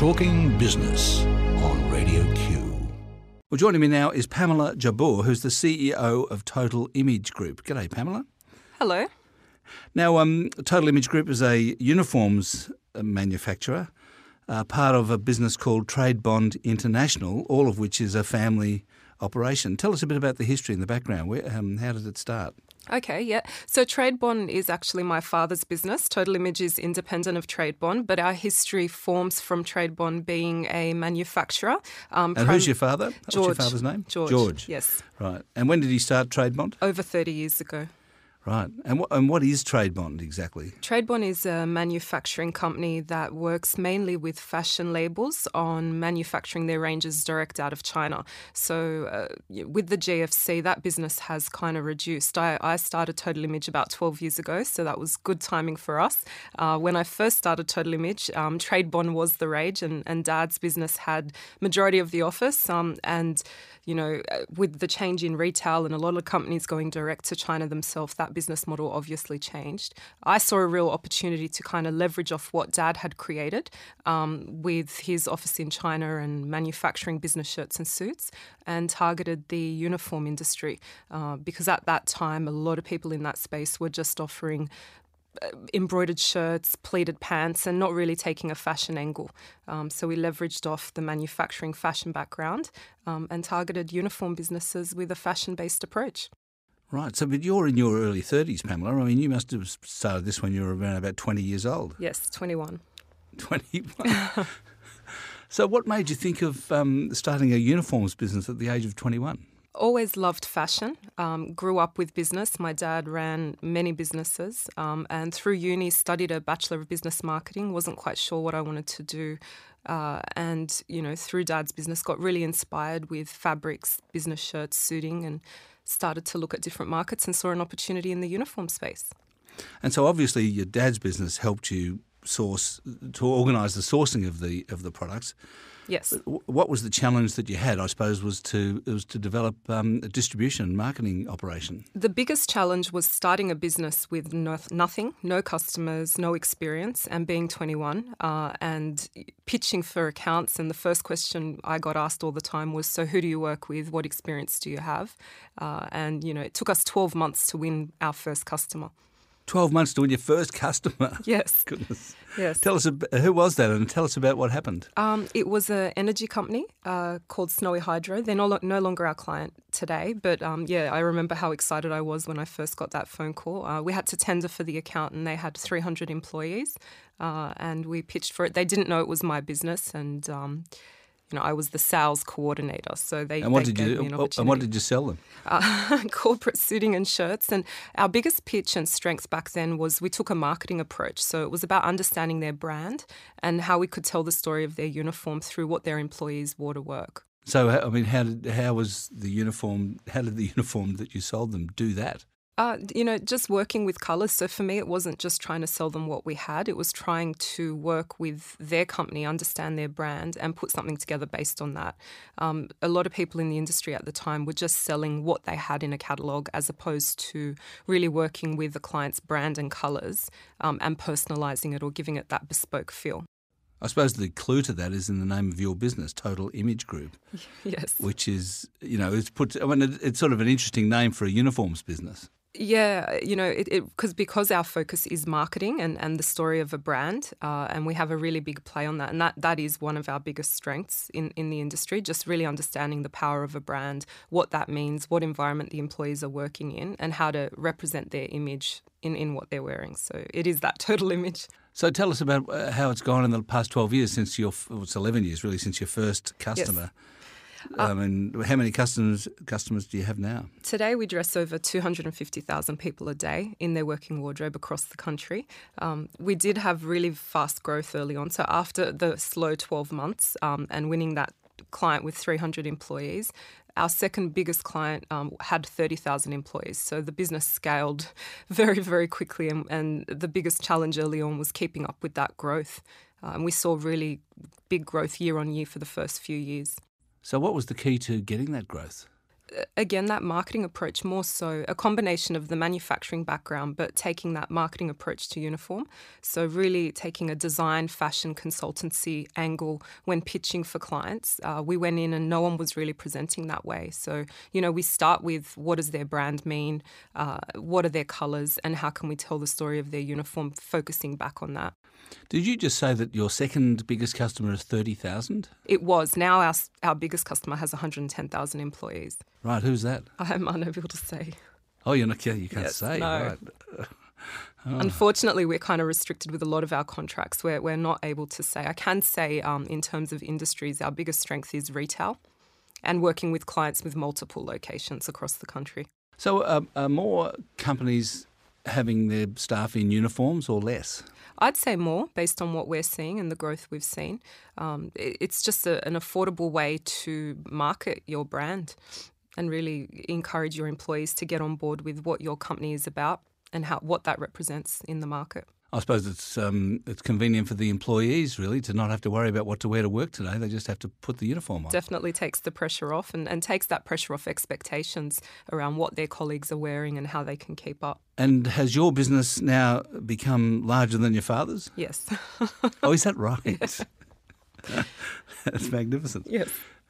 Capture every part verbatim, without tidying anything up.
Talking Business on Radio Q. Well, joining me now is Pamela Jabbour, who's the C E O of Total Image Group. G'day, Pamela. Hello. Now, um, Total Image Group is a uniforms manufacturer, uh, part of a business called Trade Bond International, all of which is a family operation. Tell us a bit about the history and the background. Where, um, how did it start? Okay, yeah. So Trade Bond is actually my father's business. Total Image is independent of Trade Bond, but our history forms from Trade Bond being a manufacturer. Um, and prim- who's your father? George. What's your father's name? George. George. Yes. Right. And when did he start Trade Bond? Over thirty years ago. Right. And what, and what is Trade Bond exactly? Trade Bond is a manufacturing company that works mainly with fashion labels on manufacturing their ranges direct out of China. So uh, with the G F C, that business has kind of reduced. I, I started Total Image about twelve years ago, so that was good timing for us. Uh, when I first started Total Image, um, Trade Bond was the rage, and, and Dad's business had majority of the office. Um, and, you know, with the change in retail and a lot of companies going direct to China themselves, that business model obviously changed. I saw a real opportunity to kind of leverage off what Dad had created um, with his office in China and manufacturing business shirts and suits, and targeted the uniform industry uh, because at that time a lot of people in that space were just offering embroidered shirts, pleated pants, and not really taking a fashion angle. Um, so we leveraged off the manufacturing fashion background um, and targeted uniform businesses with a fashion-based approach. Right. So, but you're in your early thirties, Pamela. I mean, you must have started this when you were around about twenty years old. Yes, twenty-one. twenty-one. So what made you think of um, starting a uniforms business at the age of twenty-one? Always loved fashion, um, grew up with business. My dad ran many businesses um, and through uni studied a Bachelor of Business Marketing, wasn't quite sure what I wanted to do. Uh, and, you know, through Dad's business, got really inspired with fabrics, business shirts, suiting, and started to look at different markets and saw an opportunity in the uniform space. And so obviously your dad's business helped you source, to organise the sourcing of the of the products. Yes. What was the challenge that you had, I suppose, was to it was to develop um, a distribution and marketing operation? The biggest challenge was starting a business with no, nothing, no customers, no experience, and being twenty-one uh, and pitching for accounts. And the first question I got asked all the time was, so who do you work with? What experience do you have? Uh, and, you know, it took us twelve months to win our first customer. twelve months to win your first customer? Yes. Goodness. Yes. Tell us, who was that, and tell us about what happened. Um, it was an energy company uh, called Snowy Hydro. They're no, no longer our client today, but um, yeah, I remember how excited I was when I first got that phone call. Uh, we had to tender for the account and they had three hundred employees uh, and we pitched for it. They didn't know it was my business and... Um, You know, I was the sales coordinator, so they, and what they did gave you, me an And opportunity. what did you sell them? Uh, corporate suiting and shirts. And our biggest pitch and strength back then was we took a marketing approach. So it was about understanding their brand and how we could tell the story of their uniform through what their employees wore to work. So, I mean, how did how was the uniform? How did the uniform that you sold them do that? Uh, you know, just working with colours. So for me, it wasn't just trying to sell them what we had. It was trying to work with their company, understand their brand and put something together based on that. Um, a lot of people in the industry at the time were just selling what they had in a catalogue as opposed to really working with the client's brand and colours um, and personalising it or giving it that bespoke feel. I suppose the clue to that is in the name of your business, Total Image Group. Yes. Which is, you know, it's put. I mean, it's sort of an interesting name for a uniforms business. Yeah, you know, it, it, cause, because our focus is marketing and, and the story of a brand, uh, and we have a really big play on that. And that, that is one of our biggest strengths in, in the industry, just really understanding the power of a brand, what that means, what environment the employees are working in, and how to represent their image in, in what they're wearing. So it is that total image. So tell us about uh, how it's gone in the past twelve years since your, well, it's eleven years really, since your first customer. Yes. I mean, how many customers customers do you have now? Today we dress over two hundred fifty thousand people a day in their working wardrobe across the country. Um, we did have really fast growth early on. So after the slow twelve months um, and winning that client with three hundred employees, our second biggest client um, had thirty thousand employees. So the business scaled very, very quickly. And, and the biggest challenge early on was keeping up with that growth. Uh, and we saw really big growth year on year for the first few years. So what was the key to getting that growth? Again, that marketing approach, more so a combination of the manufacturing background, but taking that marketing approach to uniform. So really taking a design, fashion, consultancy angle when pitching for clients. Uh, we went in and no one was really presenting that way. So, you know, we start with what does their brand mean, uh, what are their colours, and how can we tell the story of their uniform, focusing back on that. Did you just say that your second biggest customer is thirty thousand? It was. Now our, our biggest customer has one hundred ten thousand employees. Right, who's that? I'm unable to say. Oh, you're not, you can't Yes, say, no. right. Oh. Unfortunately, we're kind of restricted with a lot of our contracts where we're not able to say. I can say um, in terms of industries, our biggest strength is retail and working with clients with multiple locations across the country. So uh, are more companies having their staff in uniforms or less? I'd say more based on what we're seeing and the growth we've seen. Um, it, it's just a, an affordable way to market your brand and really encourage your employees to get on board with what your company is about and how what that represents in the market. I suppose it's um, it's convenient for the employees, really, to not have to worry about what to wear to work today. They just have to put the uniform on. Definitely takes the pressure off and, and takes that pressure off expectations around what their colleagues are wearing and how they can keep up. And has your business now become larger than your father's? Yes. Oh, is that right? That's magnificent. Yes.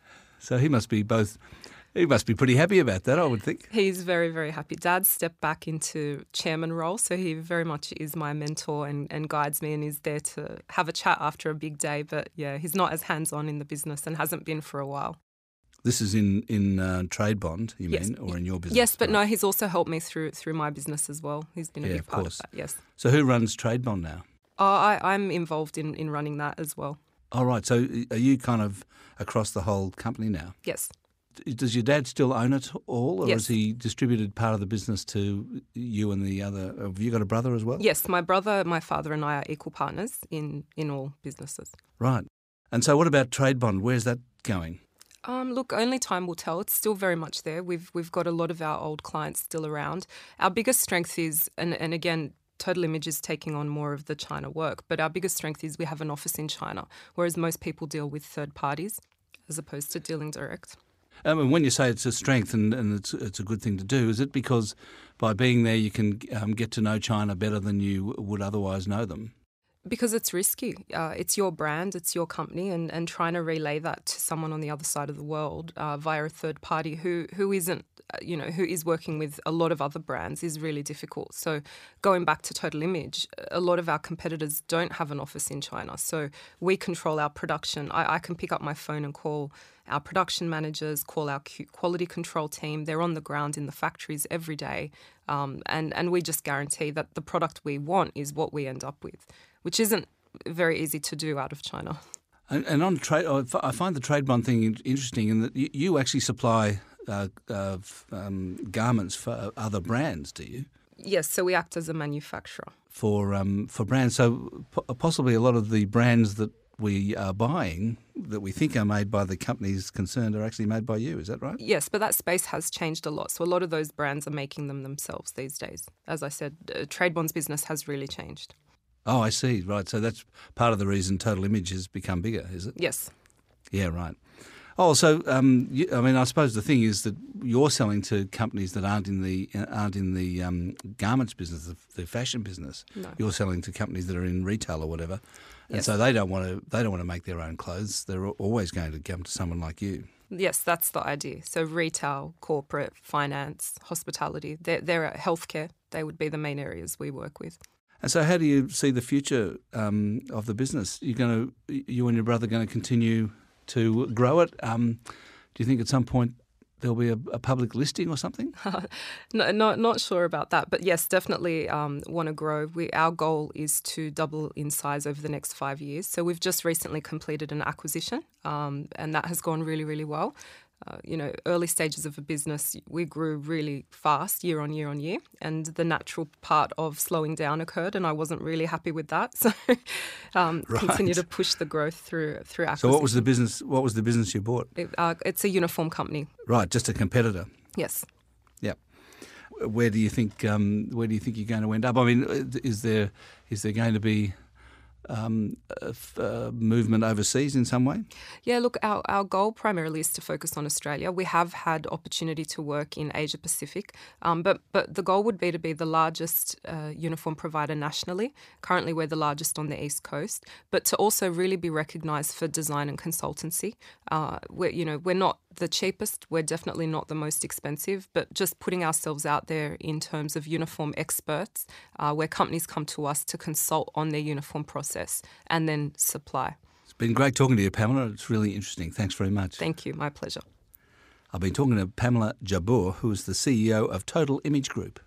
So he must be both... He must be pretty happy about that, I would think. He's very, very happy. Dad stepped back into chairman role, so he very much is my mentor and, and guides me and is there to have a chat after a big day. But yeah, he's not as hands-on in the business and hasn't been for a while. This is in, in uh, Trade Bond, you Yes. mean, or in your business? Yes, but right? no, he's also helped me through through my business as well. He's been a Yeah, big of part course. of that, yes. So who runs Trade Bond now? Uh, I, I'm involved in, in running that as well. Oh, right. So are you kind of across the whole company now? Yes. Does your dad still own it all, or Yes. has he distributed part of the business to you and the other? Have you got a brother as well? Yes, my brother, my father and I are equal partners in, in all businesses. Right. And so what about Trade Bond? Where's that going? Um, look, only time will tell. It's still very much there. We've we've got a lot of our old clients still around. Our biggest strength is, and, and again, Total Image is taking on more of the China work, but our biggest strength is we have an office in China, whereas most people deal with third parties as opposed to dealing direct. Um, and when you say it's a strength and, and it's, it's a good thing to do, is it because by being there you can um, get to know China better than you would otherwise know them? Because it's risky. Uh, it's your brand, it's your company, and, and trying to relay that to someone on the other side of the world uh, via a third party who who isn't, uh, you know, who is working with a lot of other brands is really difficult. So going back to Total Image, a lot of our competitors don't have an office in China. So we control our production. I, I can pick up my phone and call our production managers, call our quality control team. They're on the ground in the factories every day. Um, and, and we just guarantee that the product we want is what we end up with, which isn't very easy to do out of China. And, and on trade, I find the Trade Bond thing interesting in that you, you actually supply uh, uh, um, garments for other brands, do you? Yes, so we act as a manufacturer. For um, for brands, so po- possibly a lot of the brands that we are buying that we think are made by the companies concerned are actually made by you. Is that right? Yes, but that space has changed a lot. So a lot of those brands are making them themselves these days. As I said, uh, Trade Bond's business has really changed. Oh, I see. Right. So that's part of the reason Total Image has become bigger, is it? Yes. Yeah, right. Oh, so um, you, I mean, I suppose the thing is that you're selling to companies that aren't in the aren't in the um, garments business, the, the fashion business. No. You're selling to companies that are in retail or whatever, and Yes. so they don't want to they don't want to make their own clothes. They're always going to come to someone like you. Yes, that's the idea. So retail, corporate, finance, hospitality, they're, they're at healthcare. They would be the main areas we work with. And so, how do you see the future um, of the business? You're going to, you and your brother, going to continue to grow it. Um, do you think at some point there'll be a, a public listing or something? no, not not sure about that, but yes, definitely um, want to grow. We our goal is to double in size over the next five years. So we've just recently completed an acquisition, um, and that has gone really, really well. Uh, you know, early stages of a business, we grew really fast year on year on year, and the natural part of slowing down occurred, and I wasn't really happy with that. So, um, Right. continue to push the growth through through acquisition. So, what was the business? What was the business you bought? It, uh, it's a uniform company. Right, just a competitor. Yes. Yeah. Where do you think? Um, where do you think you're going to end up? I mean, is there is there going to be um, uh, f- uh, movement overseas in some way? Yeah, look, our, our goal primarily is to focus on Australia. We have had opportunity to work in Asia Pacific, um, but, but the goal would be to be the largest uh, uniform provider nationally. Currently, we're the largest on the East Coast, but to also really be recognised for design and consultancy. Uh, we're, you know, we're not the cheapest, we're definitely not the most expensive, but just putting ourselves out there in terms of uniform experts, uh, where companies come to us to consult on their uniform process and then supply. It's been great talking to you, Pamela. It's really interesting. Thanks very much. Thank you. My pleasure. I've been talking to Pamela Jabbour, who is the C E O of Total Image Group.